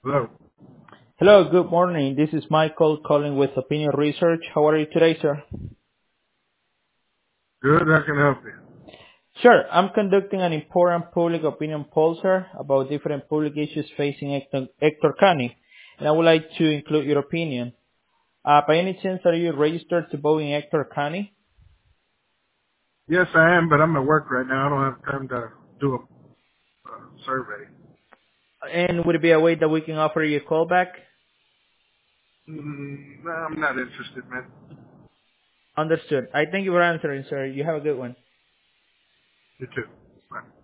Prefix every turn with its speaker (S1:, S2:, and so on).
S1: Hello.
S2: Hello, good morning. This is Michael calling with Opinion Research. How are you today, sir?
S1: Good. I can help you.
S2: Sure. I'm conducting an important public opinion poll, sir, about different public issues facing Hector County, and I would like to include your opinion. By any chance, are you registered to vote in Hector County?
S1: Yes, I am, but I'm at work right now. I don't have time to do a survey.
S2: And would it be a way that we can offer you a call back?
S1: No, I'm not interested, man.
S2: Understood. I thank you for answering, sir. You have a good one.
S1: You too. Bye.